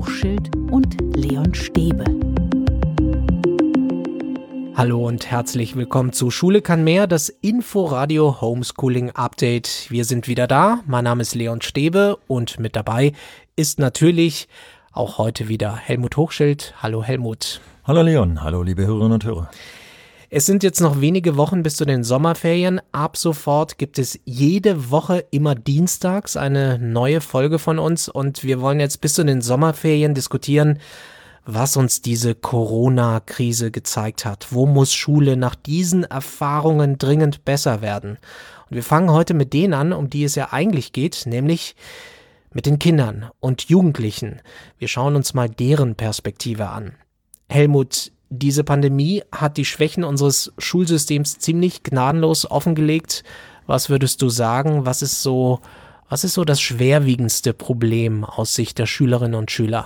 Hochschild und Leon Stäbe. Hallo und herzlich willkommen zu Schule kann mehr, das Inforadio Homeschooling Update. Wir sind wieder da, mein Name ist Leon Stäbe und mit dabei ist natürlich auch heute wieder Helmut Hochschild. Hallo Helmut. Hallo Leon, hallo liebe Hörerinnen und Hörer. Es sind jetzt noch wenige Wochen bis zu den Sommerferien. Ab sofort gibt es jede Woche immer dienstags eine neue Folge von uns und wir wollen jetzt bis zu den Sommerferien diskutieren, was uns diese Corona-Krise gezeigt hat. Wo muss Schule nach diesen Erfahrungen dringend besser werden? Und wir fangen heute mit denen an, um die es ja eigentlich geht, nämlich mit den Kindern und Jugendlichen. Wir schauen uns mal deren Perspektive an. Helmut, diese Pandemie hat die Schwächen unseres Schulsystems ziemlich gnadenlos offengelegt. Was würdest du sagen? Was ist so das schwerwiegendste Problem aus Sicht der Schülerinnen und Schüler?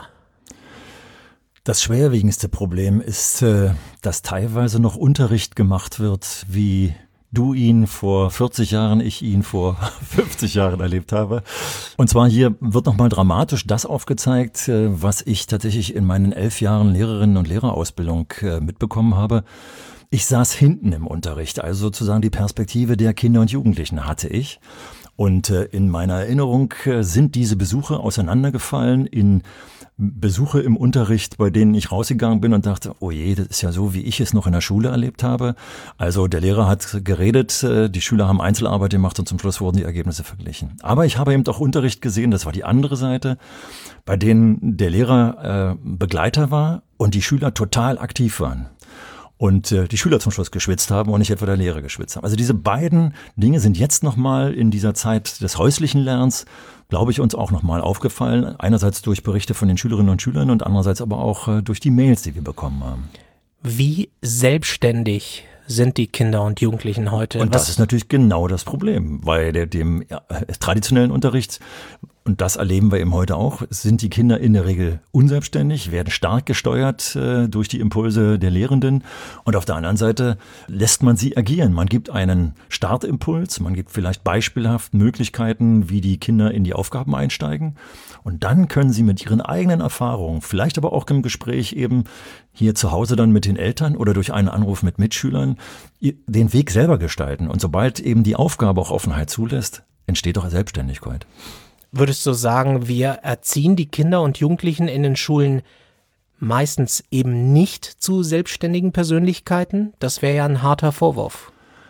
Das schwerwiegendste Problem ist, dass teilweise noch Unterricht gemacht wird, wie du ihn vor 40 Jahren, ich ihn vor 50 Jahren erlebt habe. Und zwar hier wird nochmal dramatisch das aufgezeigt, was ich tatsächlich in meinen 11 Jahren Lehrerinnen- und Lehrerausbildung mitbekommen habe. Ich saß hinten im Unterricht, also sozusagen die Perspektive der Kinder und Jugendlichen hatte ich. Und in meiner Erinnerung sind diese Besuche auseinandergefallen in Besuche im Unterricht, bei denen ich rausgegangen bin und dachte, oh je, das ist ja so, wie ich es noch in der Schule erlebt habe. Also der Lehrer hat geredet, die Schüler haben Einzelarbeit gemacht und zum Schluss wurden die Ergebnisse verglichen. Aber ich habe eben auch Unterricht gesehen, das war die andere Seite, bei denen der Lehrer Begleiter war und die Schüler total aktiv waren. Und die Schüler zum Schluss geschwitzt haben und nicht etwa der Lehrer geschwitzt haben. Also diese beiden Dinge sind jetzt nochmal in dieser Zeit des häuslichen Lernens, glaube ich, uns auch nochmal aufgefallen. Einerseits durch Berichte von den Schülerinnen und Schülern und andererseits aber auch durch die Mails, die wir bekommen haben. Wie selbstständig sind die Kinder und Jugendlichen heute? Und das ist natürlich genau das Problem, weil dem traditionellen Unterricht, und das erleben wir eben heute auch, sind die Kinder in der Regel unselbstständig, werden stark gesteuert durch die Impulse der Lehrenden und auf der anderen Seite lässt man sie agieren. Man gibt einen Startimpuls, man gibt vielleicht beispielhaft Möglichkeiten, wie die Kinder in die Aufgaben einsteigen und dann können sie mit ihren eigenen Erfahrungen, vielleicht aber auch im Gespräch eben hier zu Hause dann mit den Eltern oder durch einen Anruf mit Mitschülern den Weg selber gestalten. Und sobald eben die Aufgabe auch Offenheit zulässt, entsteht auch Selbstständigkeit. Würdest du sagen, wir erziehen die Kinder und Jugendlichen in den Schulen meistens eben nicht zu selbstständigen Persönlichkeiten? Das wäre ja ein harter Vorwurf.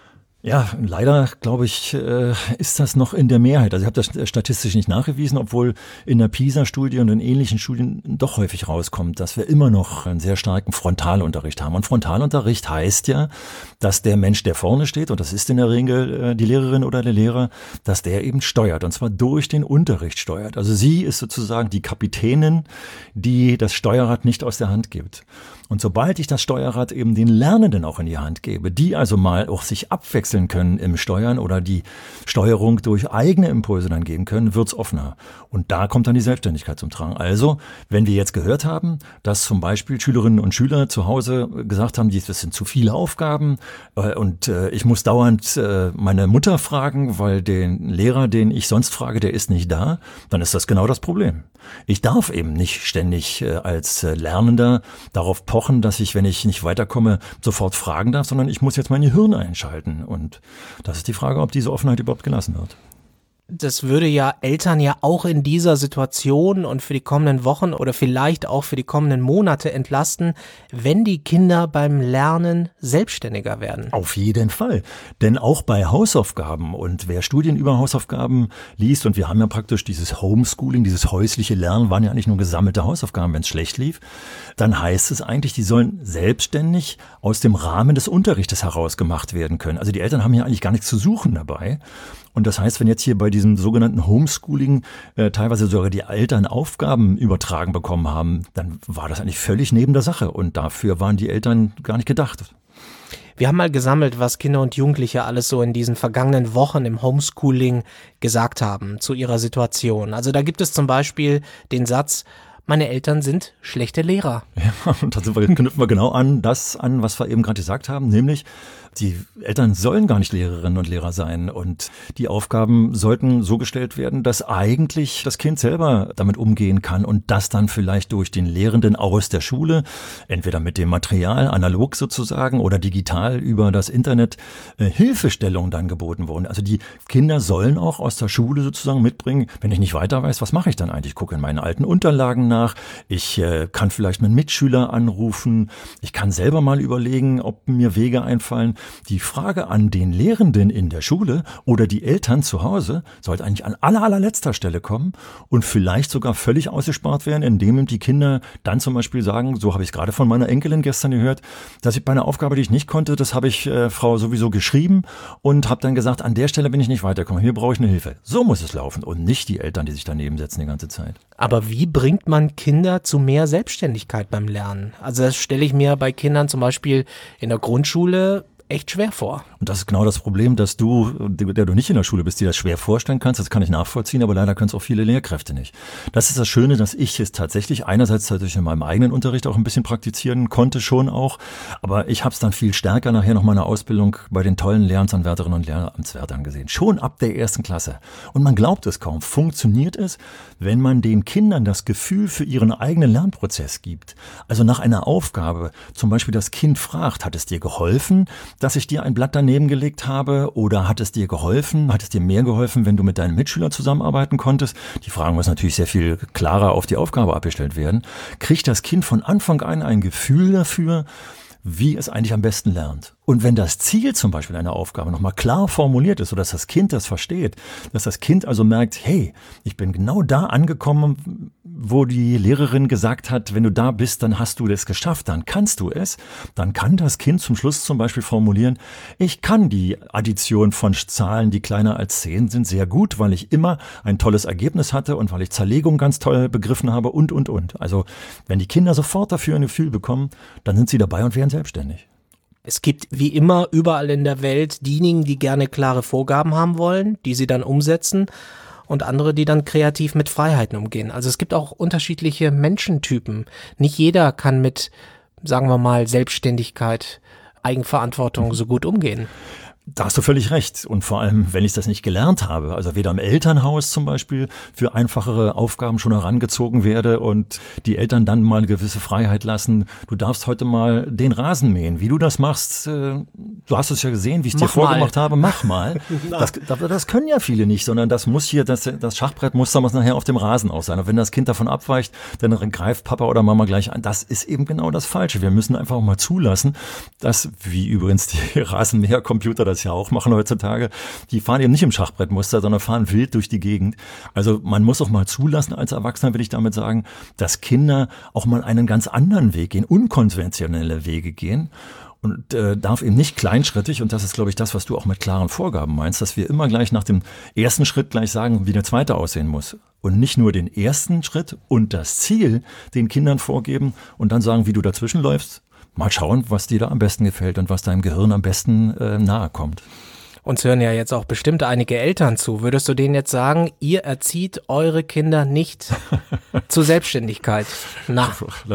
Ja, leider, glaube ich, ist das noch in der Mehrheit. Also ich habe das statistisch nicht nachgewiesen, obwohl in der PISA-Studie und in ähnlichen Studien doch häufig rauskommt, dass wir immer noch einen sehr starken Frontalunterricht haben. Und Frontalunterricht heißt ja, dass der Mensch, der vorne steht, und das ist in der Regel die Lehrerin oder der Lehrer, dass der eben steuert, und zwar durch den Unterricht steuert. Also sie ist sozusagen die Kapitänin, die das Steuerrad nicht aus der Hand gibt. Und sobald ich das Steuerrad eben den Lernenden auch in die Hand gebe, die also mal auch sich abwechseln können im Steuern oder die Steuerung durch eigene Impulse dann geben können, wird's offener. Und da kommt dann die Selbstständigkeit zum Tragen. Also, wenn wir jetzt gehört haben, dass zum Beispiel Schülerinnen und Schüler zu Hause gesagt haben, das sind zu viele Aufgaben und ich muss dauernd meine Mutter fragen, weil den Lehrer, den ich sonst frage, der ist nicht da, dann ist das genau das Problem. Ich darf eben nicht ständig als Lernender darauf pochen, dass ich, wenn ich nicht weiterkomme, sofort fragen darf, sondern ich muss jetzt mein Gehirn einschalten. Und das ist die Frage, ob diese Offenheit überhaupt gelassen wird. Das würde ja Eltern ja auch in dieser Situation und für die kommenden Wochen oder vielleicht auch für die kommenden Monate entlasten, wenn die Kinder beim Lernen selbstständiger werden. Auf jeden Fall. Denn auch bei Hausaufgaben und wer Studien über Hausaufgaben liest, und wir haben ja praktisch dieses Homeschooling, dieses häusliche Lernen, waren ja eigentlich nur gesammelte Hausaufgaben, wenn es schlecht lief, dann heißt es eigentlich, die sollen selbstständig aus dem Rahmen des Unterrichtes heraus gemacht werden können. Also die Eltern haben ja eigentlich gar nichts zu suchen dabei. Und das heißt, wenn jetzt hier bei diesem sogenannten Homeschooling teilweise sogar die Eltern Aufgaben übertragen bekommen haben, dann war das eigentlich völlig neben der Sache. Und dafür waren die Eltern gar nicht gedacht. Wir haben mal gesammelt, was Kinder und Jugendliche alles so in diesen vergangenen Wochen im Homeschooling gesagt haben zu ihrer Situation. Also da gibt es zum Beispiel den Satz: meine Eltern sind schlechte Lehrer. Ja, und da knüpfen wir genau an das an, was wir eben gerade gesagt haben, nämlich die Eltern sollen gar nicht Lehrerinnen und Lehrer sein und die Aufgaben sollten so gestellt werden, dass eigentlich das Kind selber damit umgehen kann und das dann vielleicht durch den Lehrenden aus der Schule, entweder mit dem Material, analog sozusagen oder digital über das Internet, Hilfestellung dann geboten wurden. Also die Kinder sollen auch aus der Schule sozusagen mitbringen, wenn ich nicht weiter weiß, was mache ich dann eigentlich? Ich gucke in meinen alten Unterlagen nach, ich kann vielleicht einen Mitschüler anrufen, ich kann selber mal überlegen, ob mir Wege einfallen. Die Frage an den Lehrenden in der Schule oder die Eltern zu Hause sollte eigentlich an allerletzter Stelle kommen und vielleicht sogar völlig ausgespart werden, indem die Kinder dann zum Beispiel sagen, so habe ich es gerade von meiner Enkelin gestern gehört, dass ich bei einer Aufgabe, die ich nicht konnte, das habe ich Frau sowieso geschrieben und habe dann gesagt, an der Stelle bin ich nicht weitergekommen, hier brauche ich eine Hilfe. So muss es laufen und nicht die Eltern, die sich daneben setzen die ganze Zeit. Aber wie bringt man Kinder zu mehr Selbstständigkeit beim Lernen? Also das stelle ich mir bei Kindern zum Beispiel in der Grundschule echt schwer vor. Und das ist genau das Problem, dass du, der du nicht in der Schule bist, dir das schwer vorstellen kannst. Das kann ich nachvollziehen, aber leider können es auch viele Lehrkräfte nicht. Das ist das Schöne, dass ich es tatsächlich einerseits natürlich in meinem eigenen Unterricht auch ein bisschen praktizieren konnte, schon auch. Aber ich habe es dann viel stärker nachher noch meine Ausbildung bei den tollen Lehramtsanwärterinnen und Lehramtswärtern gesehen. Schon ab der 1. Klasse. Und man glaubt es kaum. Funktioniert es, wenn man den Kindern das Gefühl für ihren eigenen Lernprozess gibt? Also nach einer Aufgabe, zum Beispiel das Kind fragt, hat es dir geholfen, dass ich dir ein Blatt daneben gelegt habe oder hat es dir geholfen, hat es dir mehr geholfen, wenn du mit deinem Mitschüler zusammenarbeiten konntest? Die Frage muss natürlich sehr viel klarer auf die Aufgabe abgestellt werden. Kriegt das Kind von Anfang an ein Gefühl dafür, wie es eigentlich am besten lernt? Und wenn das Ziel zum Beispiel einer Aufgabe nochmal klar formuliert ist, sodass das Kind das versteht, dass das Kind also merkt, hey, ich bin genau da angekommen, wo die Lehrerin gesagt hat, wenn du da bist, dann hast du das geschafft, dann kannst du es, dann kann das Kind zum Schluss zum Beispiel formulieren, ich kann die Addition von Zahlen, die kleiner als 10 sind, sehr gut, weil ich immer ein tolles Ergebnis hatte und weil ich Zerlegung ganz toll begriffen habe und. Also wenn die Kinder sofort dafür ein Gefühl bekommen, dann sind sie dabei und werden selbstständig. Es gibt wie immer überall in der Welt diejenigen, die gerne klare Vorgaben haben wollen, die sie dann umsetzen und andere, die dann kreativ mit Freiheiten umgehen. Also es gibt auch unterschiedliche Menschentypen. Nicht jeder kann mit, sagen wir mal, Selbstständigkeit, Eigenverantwortung so gut umgehen. Da hast du völlig recht. Und vor allem, wenn ich das nicht gelernt habe, also weder im Elternhaus zum Beispiel für einfachere Aufgaben schon herangezogen werde und die Eltern dann mal eine gewisse Freiheit lassen. Du darfst heute mal den Rasen mähen. Wie du das machst, du hast es ja gesehen, wie ich es dir vorgemacht habe. Mach mal. Das können ja viele nicht, sondern das muss hier, das Schachbrettmuster muss nachher auf dem Rasen auch sein. Und wenn das Kind davon abweicht, dann greift Papa oder Mama gleich an. Das ist eben genau das Falsche. Wir müssen einfach auch mal zulassen, dass, wie übrigens die Rasenmähercomputer das ja auch machen heutzutage, die fahren eben nicht im Schachbrettmuster, sondern fahren wild durch die Gegend. Also man muss auch mal zulassen als Erwachsener, will ich damit sagen, dass Kinder auch mal einen ganz anderen Weg gehen, unkonventionelle Wege gehen und darf eben nicht kleinschrittig, und das ist, glaube ich, das, was du auch mit klaren Vorgaben meinst, dass wir immer gleich nach dem ersten Schritt gleich sagen, wie der zweite aussehen muss. Und nicht nur den ersten Schritt und das Ziel den Kindern vorgeben und dann sagen, wie du dazwischen läufst. Mal schauen, was dir da am besten gefällt und was deinem Gehirn am besten nahe kommt. Uns hören ja jetzt auch bestimmt einige Eltern zu. Würdest du denen jetzt sagen, ihr erzieht eure Kinder nicht zur Selbstständigkeit? Na.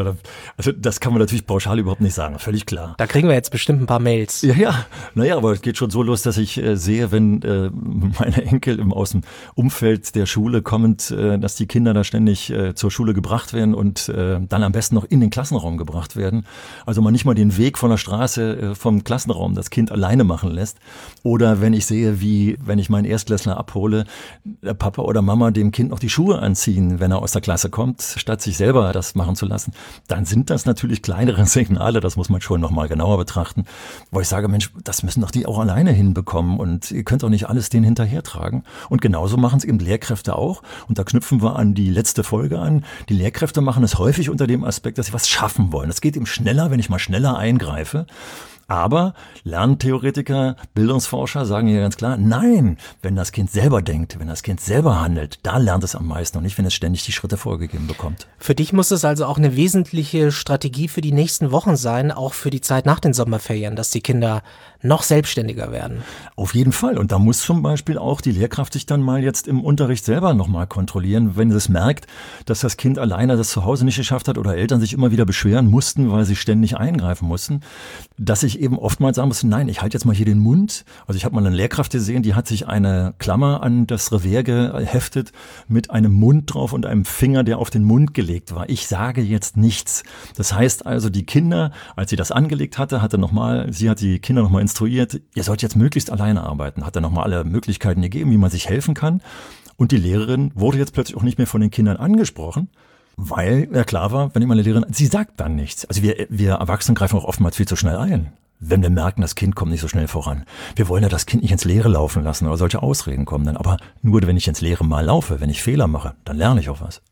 Also das kann man natürlich pauschal überhaupt nicht sagen, völlig klar. Da kriegen wir jetzt bestimmt ein paar Mails. Ja, naja, aber es geht schon so los, dass ich sehe, wenn meine Enkel aus dem Umfeld der Schule kommend, dass die Kinder da ständig zur Schule gebracht werden und dann am besten noch in den Klassenraum gebracht werden. Also man nicht mal den Weg von der Straße vom Klassenraum das Kind alleine machen lässt. Oder wenn ich sehe, wie, wenn ich meinen Erstklässler abhole, der Papa oder Mama dem Kind noch die Schuhe anziehen, wenn er aus der Klasse kommt, statt sich selber das machen zu lassen, dann sind das natürlich kleinere Signale, das muss man schon nochmal genauer betrachten, wo ich sage, Mensch, das müssen doch die auch alleine hinbekommen und ihr könnt doch nicht alles denen hinterhertragen. Und genauso machen es eben Lehrkräfte auch und da knüpfen wir an die letzte Folge an. Die Lehrkräfte machen es häufig unter dem Aspekt, dass sie was schaffen wollen. Es geht eben schneller, wenn ich mal schneller eingreife. Aber Lerntheoretiker, Bildungsforscher sagen hier ganz klar, nein, wenn das Kind selber denkt, wenn das Kind selber handelt, da lernt es am meisten und nicht, wenn es ständig die Schritte vorgegeben bekommt. Für dich muss es also auch eine wesentliche Strategie für die nächsten Wochen sein, auch für die Zeit nach den Sommerferien, dass die Kinder noch selbstständiger werden. Auf jeden Fall. Und da muss zum Beispiel auch die Lehrkraft sich dann mal jetzt im Unterricht selber nochmal kontrollieren, wenn es merkt, dass das Kind alleine das zu Hause nicht geschafft hat oder Eltern sich immer wieder beschweren mussten, weil sie ständig eingreifen mussten, dass ich eben oftmals sagen musste, nein, ich halte jetzt mal hier den Mund. Also ich habe mal eine Lehrkraft gesehen, die hat sich eine Klammer an das Revers geheftet mit einem Mund drauf und einem Finger, der auf den Mund gelegt war. Ich sage jetzt nichts. Das heißt also, die Kinder, als sie das angelegt hatte, sie hat die Kinder nochmal instruiert, ihr sollt jetzt möglichst alleine arbeiten, hat dann nochmal alle Möglichkeiten gegeben, wie man sich helfen kann. Und die Lehrerin wurde jetzt plötzlich auch nicht mehr von den Kindern angesprochen, weil ja klar war, wenn immer eine Lehrerin, sie sagt dann nichts. Also wir Erwachsenen greifen auch oftmals viel zu schnell ein, wenn wir merken, das Kind kommt nicht so schnell voran. Wir wollen ja das Kind nicht ins Leere laufen lassen oder solche Ausreden kommen dann. Aber nur wenn ich ins Leere mal laufe, wenn ich Fehler mache, dann lerne ich auch was.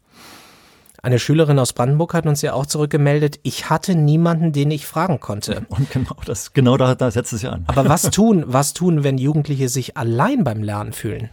Eine Schülerin aus Brandenburg hat uns ja auch zurückgemeldet, ich hatte niemanden, den ich fragen konnte. Und genau da setzt es ja an. Aber was tun, wenn Jugendliche sich allein beim Lernen fühlen?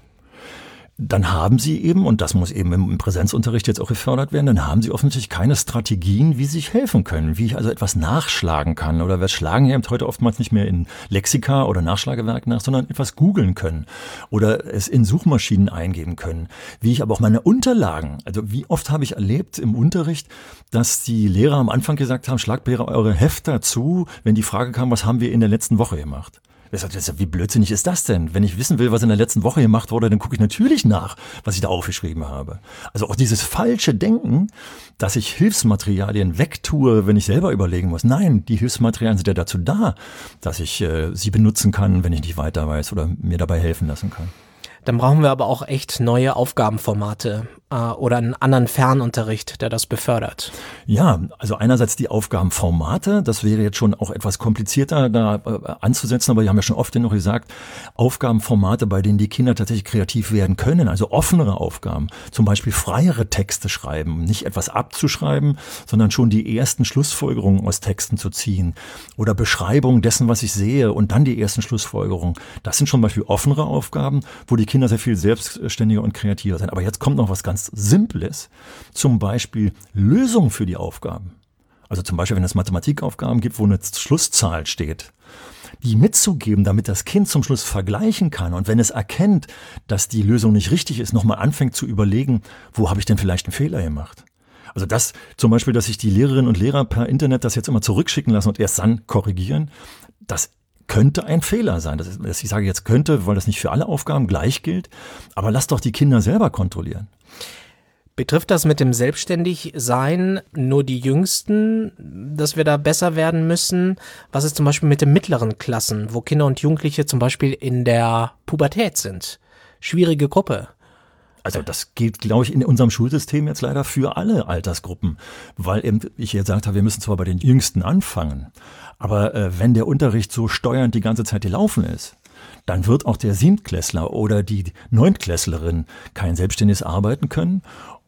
Dann haben sie eben, und das muss eben im Präsenzunterricht jetzt auch gefördert werden, dann haben sie offensichtlich keine Strategien, wie sie sich helfen können, wie ich also etwas nachschlagen kann. Oder wir schlagen ja heute oftmals nicht mehr in Lexika oder Nachschlagewerk nach, sondern etwas googeln können oder es in Suchmaschinen eingeben können. Wie ich aber auch meine Unterlagen, also wie oft habe ich erlebt im Unterricht, dass die Lehrer am Anfang gesagt haben, schlagt bitte eure Hefter zu, wenn die Frage kam, was haben wir in der letzten Woche gemacht? Wie blödsinnig ist das denn? Wenn ich wissen will, was in der letzten Woche gemacht wurde, dann gucke ich natürlich nach, was ich da aufgeschrieben habe. Also auch dieses falsche Denken, dass ich Hilfsmaterialien wegtue, wenn ich selber überlegen muss. Nein, die Hilfsmaterialien sind ja dazu da, dass ich sie benutzen kann, wenn ich nicht weiter weiß oder mir dabei helfen lassen kann. Dann brauchen wir aber auch echt neue Aufgabenformate oder einen anderen Fernunterricht, der das befördert. Ja, also einerseits die Aufgabenformate, das wäre jetzt schon auch etwas komplizierter da anzusetzen, aber wir haben ja schon oft genug gesagt, Aufgabenformate, bei denen die Kinder tatsächlich kreativ werden können, also offenere Aufgaben, zum Beispiel freiere Texte schreiben, nicht etwas abzuschreiben, sondern schon die ersten Schlussfolgerungen aus Texten zu ziehen oder Beschreibungen dessen, was ich sehe und dann die ersten Schlussfolgerungen. Das sind schon zum Beispiel offenere Aufgaben, wo die Kinder sehr viel selbstständiger und kreativer sind. Aber jetzt kommt noch was ganz Simples, zum Beispiel Lösungen für die Aufgaben. Also zum Beispiel, wenn es Mathematikaufgaben gibt, wo eine Schlusszahl steht, die mitzugeben, damit das Kind zum Schluss vergleichen kann und wenn es erkennt, dass die Lösung nicht richtig ist, nochmal anfängt zu überlegen, wo habe ich denn vielleicht einen Fehler gemacht? Also das zum Beispiel, dass sich die Lehrerinnen und Lehrer per Internet das jetzt immer zurückschicken lassen und erst dann korrigieren, das könnte ein Fehler sein. Ich sage jetzt könnte, weil das nicht für alle Aufgaben gleich gilt, aber lass doch die Kinder selber kontrollieren. Betrifft das mit dem Selbstständigsein nur die Jüngsten, dass wir da besser werden müssen? Was ist zum Beispiel mit den mittleren Klassen, wo Kinder und Jugendliche zum Beispiel in der Pubertät sind? Schwierige Gruppe. Also das gilt, glaube ich, in unserem Schulsystem jetzt leider für alle Altersgruppen, weil eben ich jetzt gesagt habe, wir müssen zwar bei den Jüngsten anfangen, aber wenn der Unterricht so steuernd die ganze Zeit gelaufen ist, dann wird auch der Siebtklässler oder die Neuntklässlerin kein selbstständiges Arbeiten können.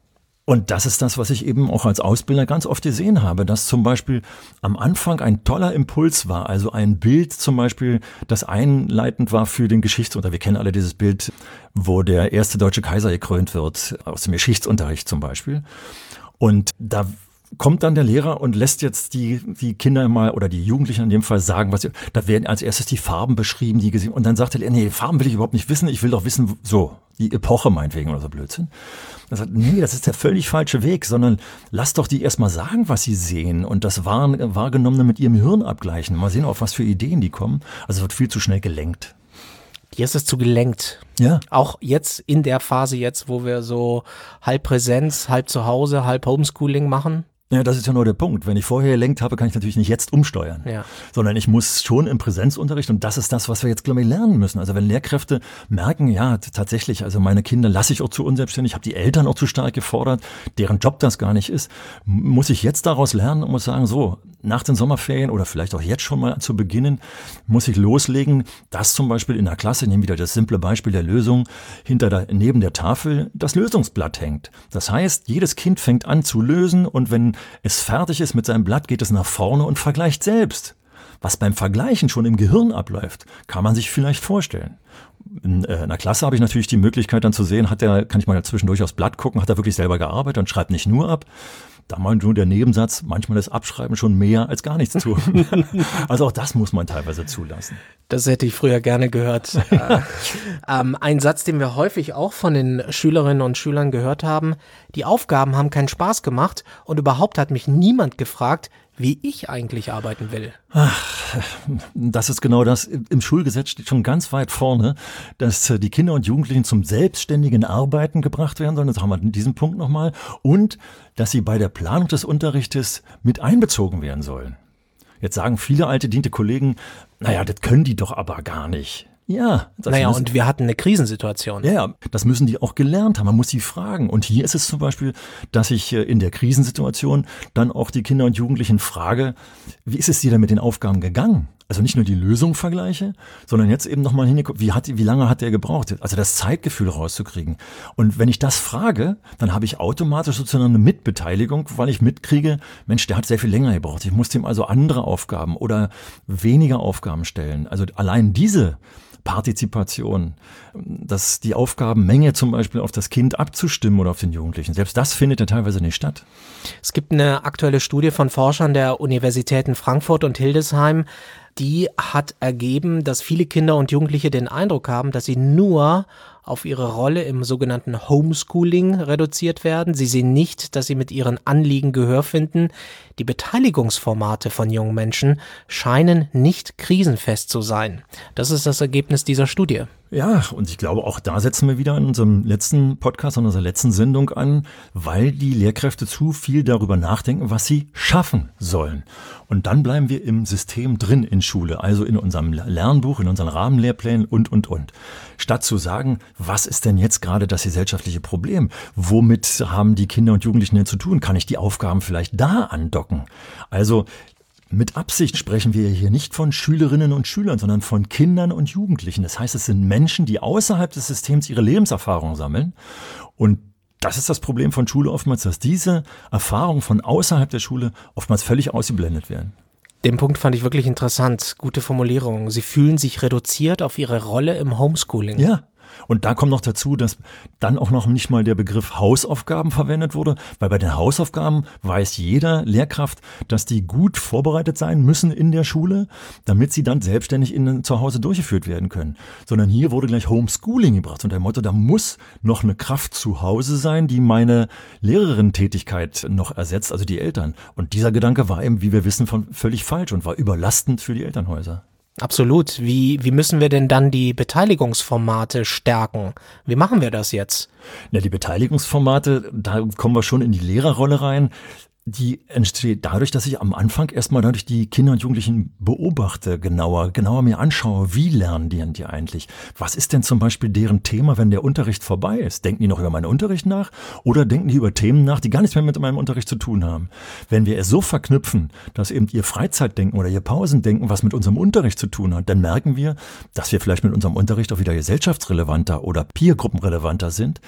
Und das ist das, was ich eben auch als Ausbilder ganz oft gesehen habe, dass zum Beispiel am Anfang ein toller Impuls war, also ein Bild zum Beispiel, das einleitend war für den Geschichtsunterricht. Wir kennen alle dieses Bild, wo der erste deutsche Kaiser gekrönt wird, aus dem Geschichtsunterricht zum Beispiel. Und da kommt dann der Lehrer und lässt jetzt die Kinder mal oder die Jugendlichen in dem Fall sagen, da werden als erstes die Farben beschrieben, die gesehen, und dann sagt der Lehrer, nee, Farben will ich überhaupt nicht wissen, ich will doch wissen, so, die Epoche meinetwegen oder so Blödsinn. Er sagt, nee, das ist der völlig falsche Weg, sondern lass doch die erstmal sagen, was sie sehen und das Wahrgenommene mit ihrem Hirn abgleichen. Mal sehen, auf was für Ideen die kommen. Also es wird viel zu schnell gelenkt. Hier ist es zu gelenkt. Ja. Auch jetzt in der Phase jetzt, wo wir so halb Präsenz, halb zu Hause, halb Homeschooling machen. Ja, das ist ja nur der Punkt. Wenn ich vorher gelenkt habe, kann ich natürlich nicht jetzt umsteuern, sondern ich muss schon im Präsenzunterricht, und das ist das, was wir jetzt, glaube ich, lernen müssen. Also wenn Lehrkräfte merken, ja, tatsächlich, also meine Kinder lasse ich auch zu unselbstständig, ich habe die Eltern auch zu stark gefordert, deren Job das gar nicht ist, muss ich jetzt daraus lernen und muss sagen, so, nach den Sommerferien oder vielleicht auch jetzt schon mal zu beginnen, muss ich loslegen, dass zum Beispiel in der Klasse, nehmen wieder das simple Beispiel der Lösung, neben der Tafel das Lösungsblatt hängt. Das heißt, jedes Kind fängt an zu lösen und wenn es fertig ist mit seinem Blatt, geht es nach vorne und vergleicht selbst. Was beim Vergleichen schon im Gehirn abläuft, kann man sich vielleicht vorstellen. In einer Klasse habe ich natürlich die Möglichkeit dann zu sehen, kann ich mal zwischendurch aufs Blatt gucken, hat er wirklich selber gearbeitet und schreibt nicht nur ab. Da mal nur der Nebensatz, manchmal das Abschreiben schon mehr als gar nichts tun. Also auch das muss man teilweise zulassen. Das hätte ich früher gerne gehört. Ein Satz, den wir häufig auch von den Schülerinnen und Schülern gehört haben: Die Aufgaben haben keinen Spaß gemacht und überhaupt hat mich niemand gefragt, wie ich eigentlich arbeiten will. Das ist genau das. Im Schulgesetz steht schon ganz weit vorne, dass die Kinder und Jugendlichen zum selbstständigen Arbeiten gebracht werden sollen. Das haben wir in diesem Punkt nochmal. Und dass sie bei der Planung des Unterrichtes mit einbezogen werden sollen. Jetzt sagen viele alte, diente Kollegen, naja, das können die doch aber gar nicht. Ja. Und wir hatten eine Krisensituation. Ja, das müssen die auch gelernt haben. Man muss sie fragen. Und hier ist es zum Beispiel, dass ich in der Krisensituation dann auch die Kinder und Jugendlichen frage, wie ist es dir denn mit den Aufgaben gegangen? Also nicht nur die Lösung vergleiche, sondern jetzt eben nochmal hingeguckt, wie lange hat der gebraucht? Also das Zeitgefühl rauszukriegen. Und wenn ich das frage, dann habe ich automatisch sozusagen eine Mitbeteiligung, weil ich mitkriege, Mensch, der hat sehr viel länger gebraucht. Ich muss dem also andere Aufgaben oder weniger Aufgaben stellen. Also allein diese Partizipation, dass die Aufgabenmenge zum Beispiel auf das Kind abzustimmen oder auf den Jugendlichen, selbst das findet ja teilweise nicht statt. Es gibt eine aktuelle Studie von Forschern der Universitäten Frankfurt und Hildesheim, die hat ergeben, dass viele Kinder und Jugendliche den Eindruck haben, dass sie nur auf ihre Rolle im sogenannten Homeschooling reduziert werden. Sie sehen nicht, dass sie mit ihren Anliegen Gehör finden. Die Beteiligungsformate von jungen Menschen scheinen nicht krisenfest zu sein. Das ist das Ergebnis dieser Studie. Ja, und ich glaube, auch da setzen wir wieder in unserem letzten Podcast, in unserer letzten Sendung an, weil die Lehrkräfte zu viel darüber nachdenken, was sie schaffen sollen. Und dann bleiben wir im System drin in Schule, also in unserem Lernbuch, in unseren Rahmenlehrplänen und. Statt zu sagen, was ist denn jetzt gerade das gesellschaftliche Problem? Womit haben die Kinder und Jugendlichen denn zu tun? Kann ich die Aufgaben vielleicht da andocken? Also mit Absicht sprechen wir hier nicht von Schülerinnen und Schülern, sondern von Kindern und Jugendlichen. Das heißt, es sind Menschen, die außerhalb des Systems ihre Lebenserfahrung sammeln. Und das ist das Problem von Schule oftmals, dass diese Erfahrungen von außerhalb der Schule oftmals völlig ausgeblendet werden. Den Punkt fand ich wirklich interessant. Gute Formulierung. Sie fühlen sich reduziert auf ihre Rolle im Homeschooling. Ja. Und da kommt noch dazu, dass dann auch noch nicht mal der Begriff Hausaufgaben verwendet wurde, weil bei den Hausaufgaben weiß jeder Lehrkraft, dass die gut vorbereitet sein müssen in der Schule, damit sie dann selbstständig zu Hause durchgeführt werden können. Sondern hier wurde gleich Homeschooling gebracht unter dem Motto, da muss noch eine Kraft zu Hause sein, die meine Lehrerin-Tätigkeit noch ersetzt, also die Eltern. Und dieser Gedanke war eben, wie wir wissen, völlig falsch und war überlastend für die Elternhäuser. Absolut. Wie müssen wir denn dann die Beteiligungsformate stärken? Wie machen wir das jetzt? Ja, die Beteiligungsformate, da kommen wir schon in die Lehrerrolle rein. Die entsteht dadurch, dass ich am Anfang erstmal dadurch die Kinder und Jugendlichen beobachte, genauer mir anschaue, wie lernen die eigentlich? Was ist denn zum Beispiel deren Thema, wenn der Unterricht vorbei ist? Denken die noch über meinen Unterricht nach oder denken die über Themen nach, die gar nichts mehr mit meinem Unterricht zu tun haben? Wenn wir es so verknüpfen, dass eben ihr Freizeitdenken oder ihr Pausendenken was mit unserem Unterricht zu tun hat, dann merken wir, dass wir vielleicht mit unserem Unterricht auch wieder gesellschaftsrelevanter oder peergruppenrelevanter sind.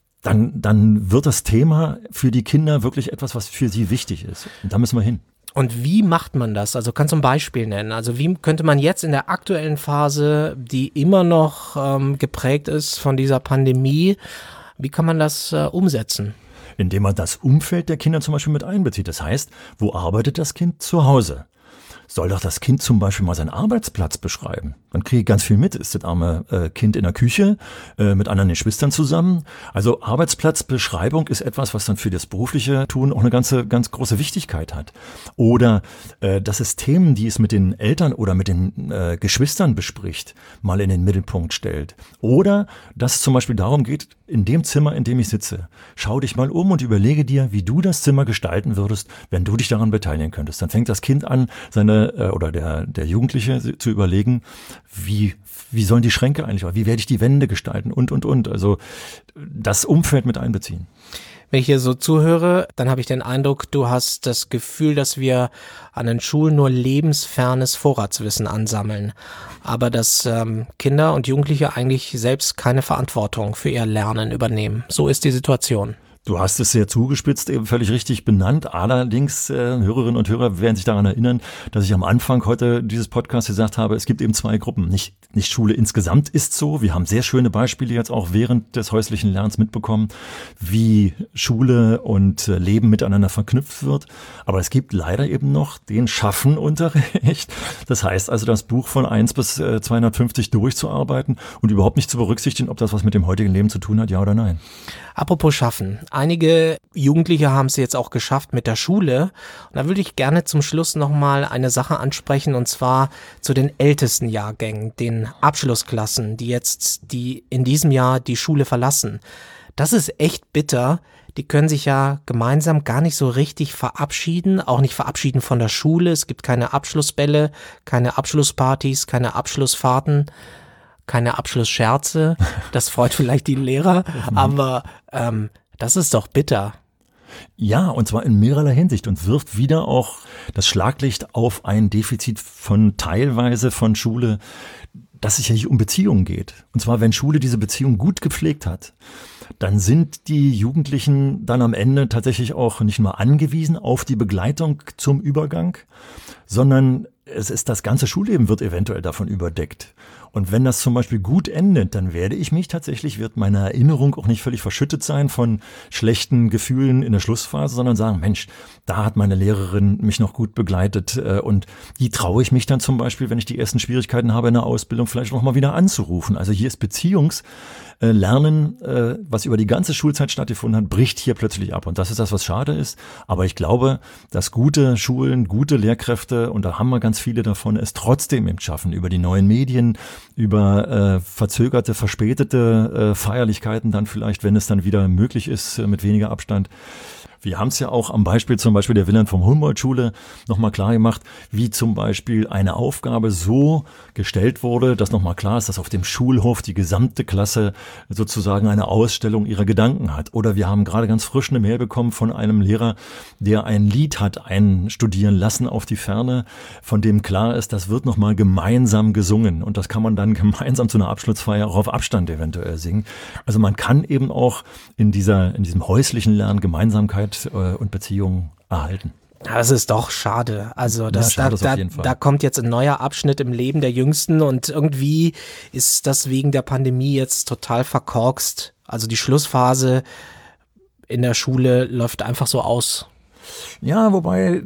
Dann wird das Thema für die Kinder wirklich etwas, was für sie wichtig ist. Und da müssen wir hin. Und wie macht man das? Also kannst du ein Beispiel nennen? Also wie könnte man jetzt in der aktuellen Phase, die immer noch geprägt ist von dieser Pandemie, wie kann man das umsetzen? Indem man das Umfeld der Kinder zum Beispiel mit einbezieht. Das heißt, wo arbeitet das Kind zu Hause? Soll doch das Kind zum Beispiel mal seinen Arbeitsplatz beschreiben. Dann kriege ich ganz viel mit. Ist das arme Kind in der Küche mit anderen Geschwistern zusammen? Also Arbeitsplatzbeschreibung ist etwas, was dann für das berufliche Tun auch eine ganz große Wichtigkeit hat. Oder dass es Themen, die es mit den Eltern oder mit den Geschwistern bespricht, mal in den Mittelpunkt stellt. Oder dass es zum Beispiel darum geht, in dem Zimmer, in dem ich sitze, schau dich mal um und überlege dir, wie du das Zimmer gestalten würdest, wenn du dich daran beteiligen könntest. Dann fängt das Kind an, oder der Jugendliche zu überlegen, wie sollen die Schränke eigentlich, wie werde ich die Wände gestalten und. Also das Umfeld mit einbeziehen. Wenn ich hier so zuhöre, dann habe ich den Eindruck, du hast das Gefühl, dass wir an den Schulen nur lebensfernes Vorratswissen ansammeln, aber dass Kinder und Jugendliche eigentlich selbst keine Verantwortung für ihr Lernen übernehmen. So ist die Situation. Du hast es sehr zugespitzt, eben völlig richtig benannt. Allerdings, Hörerinnen und Hörer werden sich daran erinnern, dass ich am Anfang heute dieses Podcasts gesagt habe, es gibt eben zwei Gruppen. Nicht Schule insgesamt ist so. Wir haben sehr schöne Beispiele jetzt auch während des häuslichen Lernens mitbekommen, wie Schule und Leben miteinander verknüpft wird. Aber es gibt leider eben noch den Schaffenunterricht. Das heißt also, das Buch von 1 bis 250 durchzuarbeiten und überhaupt nicht zu berücksichtigen, ob das was mit dem heutigen Leben zu tun hat, ja oder nein. Apropos Schaffen. Einige Jugendliche haben es jetzt auch geschafft mit der Schule. Und da würde ich gerne zum Schluss nochmal eine Sache ansprechen, und zwar zu den ältesten Jahrgängen, den Abschlussklassen, die in diesem Jahr die Schule verlassen. Das ist echt bitter. Die können sich ja gemeinsam gar nicht so richtig verabschieden, auch nicht verabschieden von der Schule. Es gibt keine Abschlussbälle, keine Abschlusspartys, keine Abschlussfahrten, keine Abschlussscherze. Das freut vielleicht die Lehrer, aber das ist doch bitter. Ja, und zwar in mehrerlei Hinsicht und wirft wieder auch das Schlaglicht auf ein Defizit teilweise von Schule, dass es ja hier um Beziehungen geht. Und zwar, wenn Schule diese Beziehung gut gepflegt hat, dann sind die Jugendlichen dann am Ende tatsächlich auch nicht nur angewiesen auf die Begleitung zum Übergang, sondern das ganze Schulleben wird eventuell davon überdeckt. Und wenn das zum Beispiel gut endet, dann wird meine Erinnerung auch nicht völlig verschüttet sein von schlechten Gefühlen in der Schlussphase, sondern sagen, Mensch, da hat meine Lehrerin mich noch gut begleitet und die traue ich mich dann zum Beispiel, wenn ich die ersten Schwierigkeiten habe in der Ausbildung, vielleicht noch mal wieder anzurufen. Also hier ist Beziehungslernen, was über die ganze Schulzeit stattgefunden hat, bricht hier plötzlich ab. Und das ist das, was schade ist. Aber ich glaube, dass gute Schulen, gute Lehrkräfte, und da haben wir ganz viele davon, es trotzdem eben schaffen, über die neuen Medien, über verzögerte, verspätete Feierlichkeiten dann vielleicht, wenn es dann wieder möglich ist, mit weniger Abstand. Wir haben es ja auch am Beispiel zum Beispiel der Wilhelm von Humboldt-Schule nochmal klar gemacht, wie zum Beispiel eine Aufgabe so gestellt wurde, dass nochmal klar ist, dass auf dem Schulhof die gesamte Klasse sozusagen eine Ausstellung ihrer Gedanken hat. Oder wir haben gerade ganz frisch eine Mail bekommen von einem Lehrer, der ein Lied hat einstudieren lassen auf die Ferne, von dem klar ist, das wird nochmal gemeinsam gesungen. Und das kann man dann gemeinsam zu einer Abschlussfeier auch auf Abstand eventuell singen. Also man kann eben auch in diesem häuslichen Lernen Gemeinsamkeit und Beziehungen erhalten. Das ist doch schade. Also da kommt jetzt ein neuer Abschnitt im Leben der Jüngsten und irgendwie ist das wegen der Pandemie jetzt total verkorkst. Also die Schlussphase in der Schule läuft einfach so aus. Ja, wobei,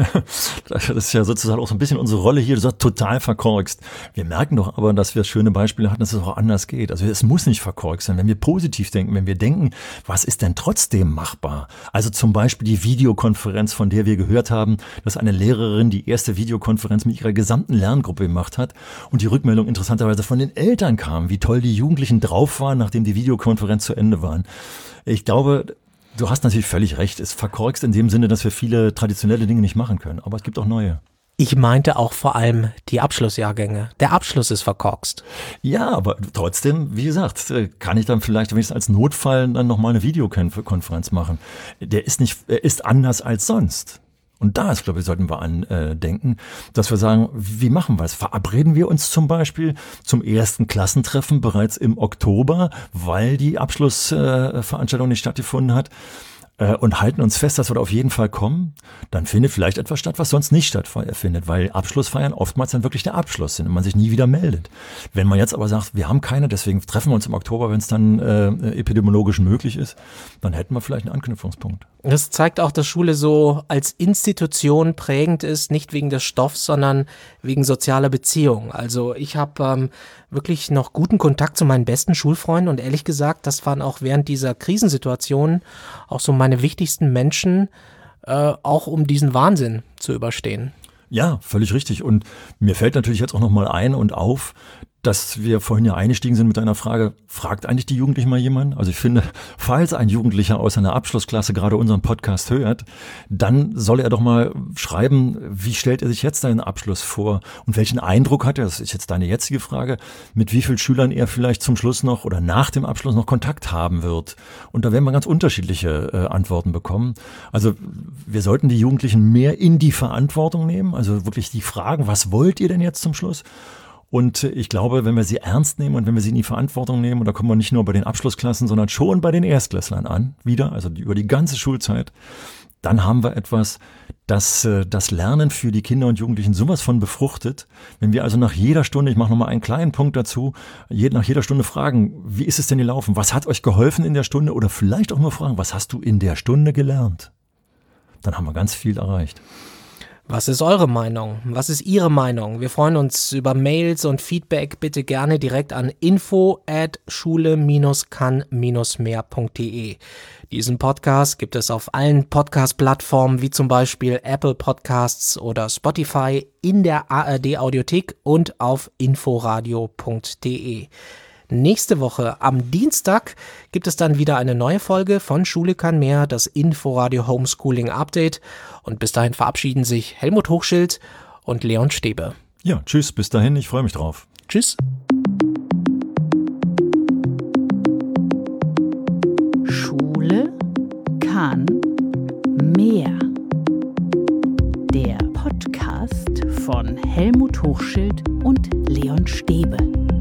das ist ja sozusagen auch so ein bisschen unsere Rolle hier, du sagst, total verkorkst. Wir merken doch aber, dass wir schöne Beispiele hatten, dass es auch anders geht. Also es muss nicht verkorkst sein, wenn wir positiv denken, wenn wir denken, was ist denn trotzdem machbar? Also zum Beispiel die Videokonferenz, von der wir gehört haben, dass eine Lehrerin die erste Videokonferenz mit ihrer gesamten Lerngruppe gemacht hat und die Rückmeldung interessanterweise von den Eltern kam, wie toll die Jugendlichen drauf waren, nachdem die Videokonferenz zu Ende waren. Ich glaube, du hast natürlich völlig recht. Es verkorkst in dem Sinne, dass wir viele traditionelle Dinge nicht machen können. Aber es gibt auch neue. Ich meinte auch vor allem die Abschlussjahrgänge. Der Abschluss ist verkorkst. Ja, aber trotzdem, wie gesagt, kann ich dann vielleicht wenigstens als Notfall dann nochmal eine Videokonferenz machen. Er ist anders als sonst. Und da ist, glaube ich, sollten wir andenken, dass wir sagen, wie machen wir es? Verabreden wir uns zum Beispiel zum ersten Klassentreffen bereits im Oktober, weil die Abschlussveranstaltung nicht stattgefunden hat, und halten uns fest, dass wir da auf jeden Fall kommen, dann findet vielleicht etwas statt, was sonst nicht stattfindet, weil Abschlussfeiern oftmals dann wirklich der Abschluss sind und man sich nie wieder meldet. Wenn man jetzt aber sagt, wir haben keine, deswegen treffen wir uns im Oktober, wenn es dann epidemiologisch möglich ist, dann hätten wir vielleicht einen Anknüpfungspunkt. Das zeigt auch, dass Schule so als Institution prägend ist, nicht wegen des Stoffs, sondern wegen sozialer Beziehungen. Also ich habe wirklich noch guten Kontakt zu meinen besten Schulfreunden und ehrlich gesagt, das waren auch während dieser Krisensituation auch so meine wichtigsten Menschen, auch um diesen Wahnsinn zu überstehen. Ja, völlig richtig. Und mir fällt natürlich jetzt auch nochmal ein und auf, dass wir vorhin ja eingestiegen sind mit einer Frage, fragt eigentlich die Jugendlichen mal jemand? Also ich finde, falls ein Jugendlicher aus einer Abschlussklasse gerade unseren Podcast hört, dann soll er doch mal schreiben, wie stellt er sich jetzt seinen Abschluss vor und welchen Eindruck hat er, das ist jetzt deine jetzige Frage, mit wie vielen Schülern er vielleicht zum Schluss noch oder nach dem Abschluss noch Kontakt haben wird. Und da werden wir ganz unterschiedliche Antworten bekommen. Also wir sollten die Jugendlichen mehr in die Verantwortung nehmen, also wirklich die Fragen, was wollt ihr denn jetzt zum Schluss? Und ich glaube, wenn wir sie ernst nehmen und wenn wir sie in die Verantwortung nehmen, und da kommen wir nicht nur bei den Abschlussklassen, sondern schon bei den Erstklässlern an, wieder, also über die ganze Schulzeit, dann haben wir etwas, das das Lernen für die Kinder und Jugendlichen sowas von befruchtet. Wenn wir also nach jeder Stunde, ich mache nochmal einen kleinen Punkt dazu, nach jeder Stunde fragen, wie ist es denn gelaufen? Was hat euch geholfen in der Stunde? Oder vielleicht auch nur fragen, was hast du in der Stunde gelernt? Dann haben wir ganz viel erreicht. Was ist eure Meinung? Was ist Ihre Meinung? Wir freuen uns über Mails und Feedback. Bitte gerne direkt an info@schule-kann-mehr.de. Diesen Podcast gibt es auf allen Podcast-Plattformen wie zum Beispiel Apple Podcasts oder Spotify, in der ARD-Audiothek und auf inforadio.de. Nächste Woche am Dienstag gibt es dann wieder eine neue Folge von Schule kann mehr, das Inforadio Homeschooling Update. Und bis dahin verabschieden sich Helmut Hochschild und Leon Stäbe. Ja, tschüss, bis dahin, ich freue mich drauf. Tschüss. Schule kann mehr. Der Podcast von Helmut Hochschild und Leon Stäbe.